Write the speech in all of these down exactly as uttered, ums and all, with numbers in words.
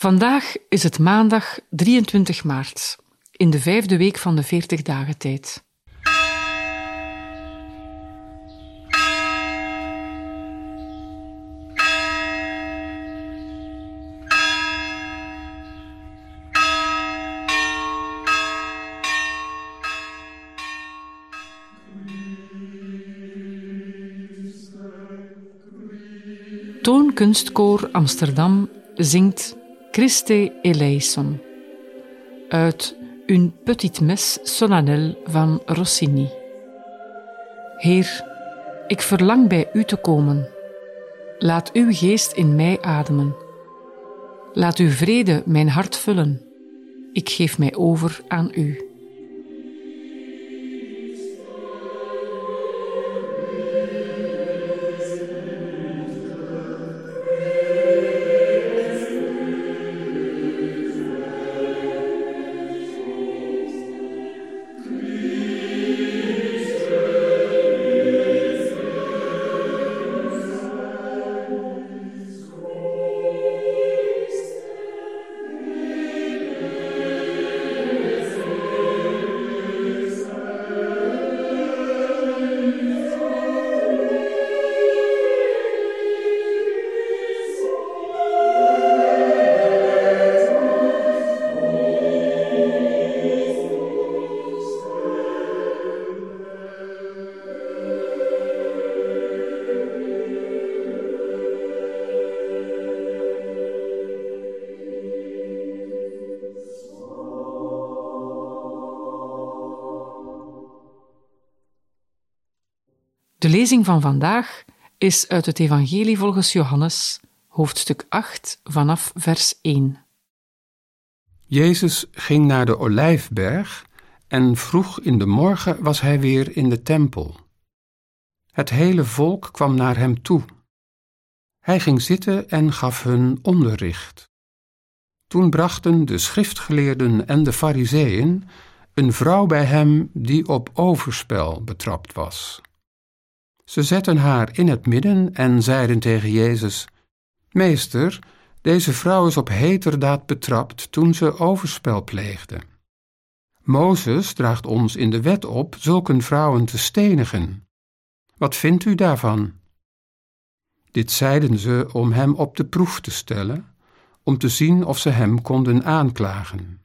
Vandaag is het maandag drieëntwintig maart, in de vijfde week van de veertig dagen tijd. Toonkunstkoor Amsterdam zingt Christe eleison uit Une petite messe solennelle van Rossini. Heer, ik verlang bij u te komen. Laat uw geest in mij ademen. Laat uw vrede mijn hart vullen. Ik geef mij over aan u. De lezing van vandaag is uit het Evangelie volgens Johannes, hoofdstuk acht, vanaf vers één. Jezus ging naar de Olijfberg en vroeg in de morgen was hij weer in de tempel. Het hele volk kwam naar hem toe. Hij ging zitten en gaf hun onderricht. Toen brachten de schriftgeleerden en de farizeeën een vrouw bij hem die op overspel betrapt was. Ze zetten haar in het midden en zeiden tegen Jezus: Meester, deze vrouw is op heterdaad betrapt toen ze overspel pleegde. Mozes draagt ons in de wet op zulke vrouwen te stenigen. Wat vindt u daarvan? Dit zeiden ze om hem op de proef te stellen, om te zien of ze hem konden aanklagen.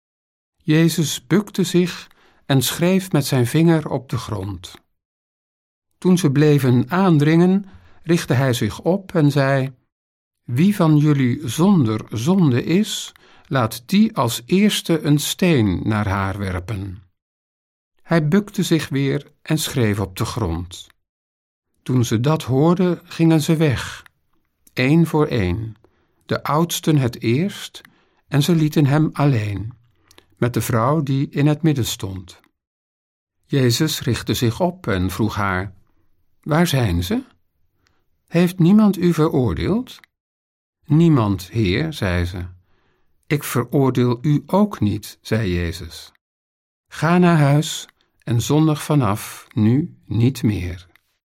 Jezus bukte zich en schreef met zijn vinger op de grond. Toen ze bleven aandringen, richtte hij zich op en zei: Wie van jullie zonder zonde is, laat die als eerste een steen naar haar werpen. Hij bukte zich weer en schreef op de grond. Toen ze dat hoorden, gingen ze weg, één voor één, de oudsten het eerst, en ze lieten hem alleen, met de vrouw die in het midden stond. Jezus richtte zich op en vroeg haar: Waar zijn ze? Heeft niemand u veroordeeld? Niemand, Heer, zei ze. Ik veroordeel u ook niet, zei Jezus. Ga naar huis en zondig vanaf nu niet meer.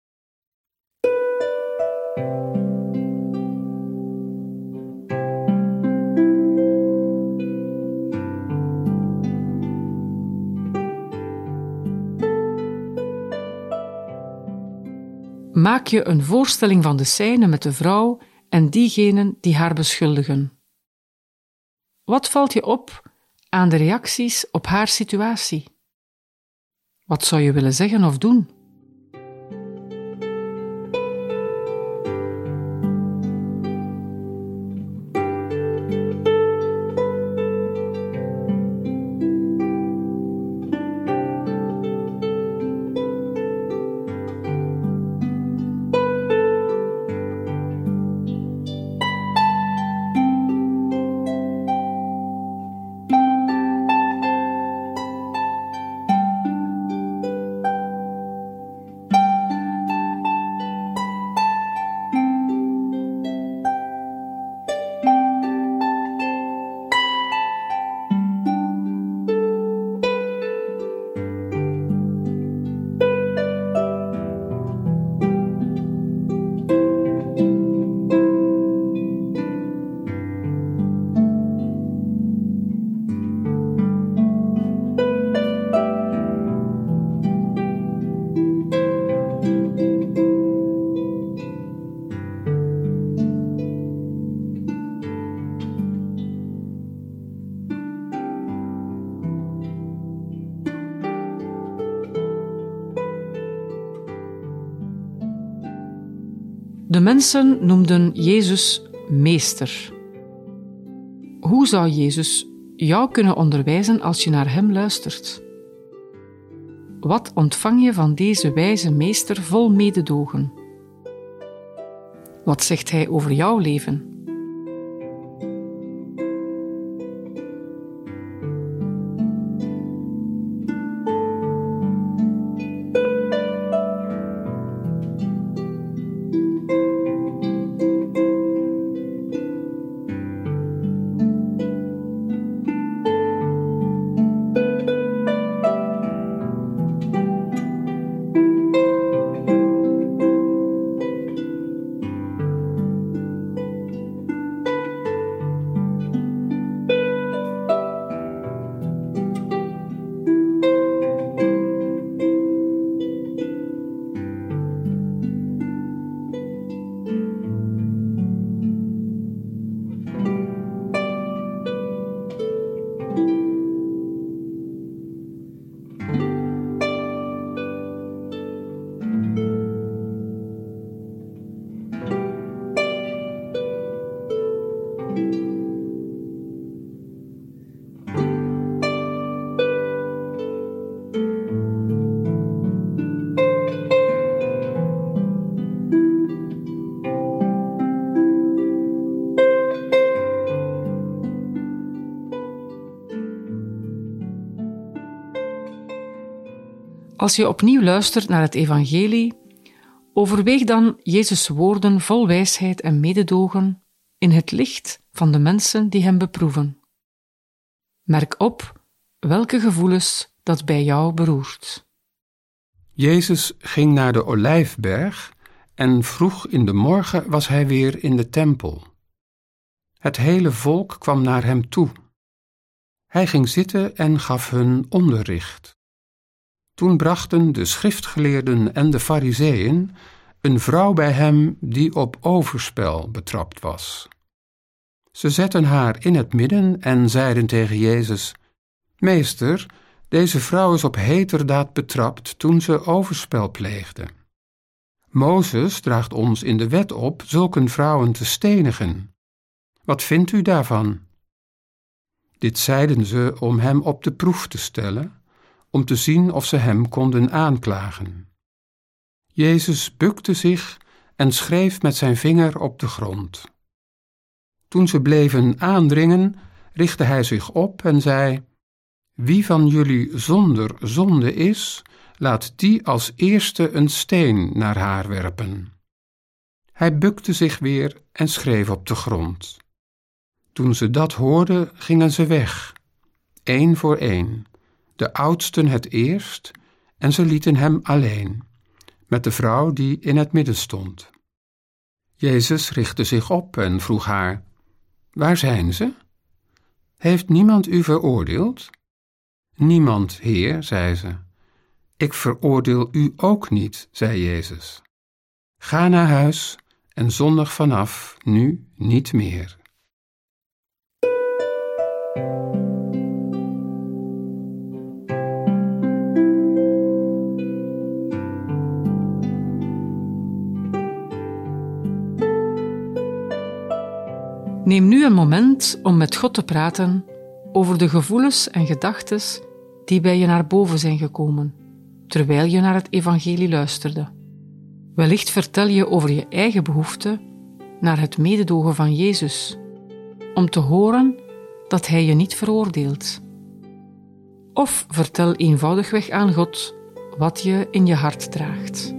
Maak je een voorstelling van de scène met de vrouw en diegenen die haar beschuldigen. Wat valt je op aan de reacties op haar situatie? Wat zou je willen zeggen of doen? De mensen noemden Jezus meester. Hoe zou Jezus jou kunnen onderwijzen als je naar hem luistert? Wat ontvang je van deze wijze meester vol mededogen? Wat zegt hij over jouw leven? Als je opnieuw luistert naar het evangelie, overweeg dan Jezus' woorden vol wijsheid en mededogen in het licht van de mensen die hem beproeven. Merk op welke gevoelens dat bij jou beroert. Jezus ging naar de Olijfberg en vroeg in de morgen was hij weer in de tempel. Het hele volk kwam naar hem toe. Hij ging zitten en gaf hun onderricht. Toen brachten de schriftgeleerden en de farizeeën een vrouw bij hem die op overspel betrapt was. Ze zetten haar in het midden en zeiden tegen Jezus: Meester, deze vrouw is op heterdaad betrapt toen ze overspel pleegde. Mozes draagt ons in de wet op zulke vrouwen te stenigen. Wat vindt u daarvan? Dit zeiden ze om hem op de proef te stellen, om te zien of ze hem konden aanklagen. Jezus bukte zich en schreef met zijn vinger op de grond. Toen ze bleven aandringen, richtte hij zich op en zei: Wie van jullie zonder zonde is, laat die als eerste een steen naar haar werpen. Hij bukte zich weer en schreef op de grond. Toen ze dat hoorden, gingen ze weg, één voor één, de oudsten het eerst, en ze lieten hem alleen, met de vrouw die in het midden stond. Jezus richtte zich op en vroeg haar: Waar zijn ze? Heeft niemand u veroordeeld? Niemand, Heer, zei ze. Ik veroordeel u ook niet, zei Jezus. Ga naar huis en zondig vanaf nu niet meer. Neem nu een moment om met God te praten over de gevoelens en gedachten die bij je naar boven zijn gekomen, terwijl je naar het evangelie luisterde. Wellicht vertel je over je eigen behoefte naar het mededogen van Jezus, om te horen dat Hij je niet veroordeelt. Of vertel eenvoudigweg aan God wat je in je hart draagt.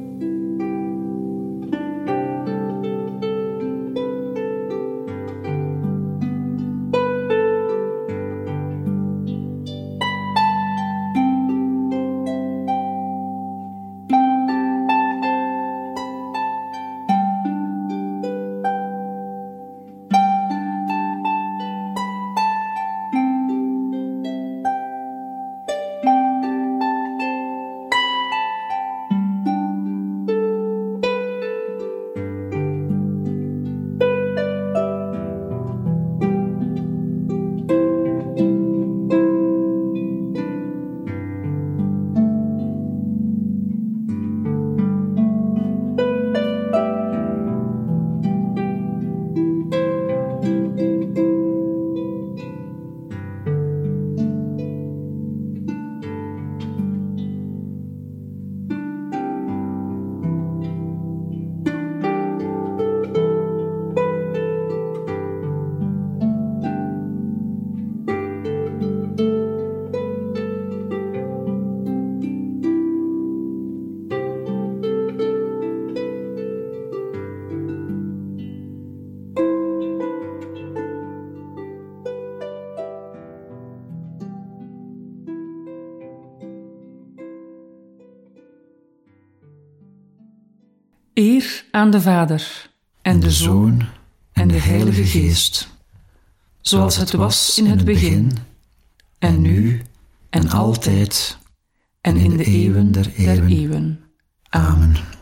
Eer aan de Vader, en de Zoon, en de Heilige Geest, zoals het was in het begin, en nu, en altijd, en in de eeuwen der eeuwen. Amen.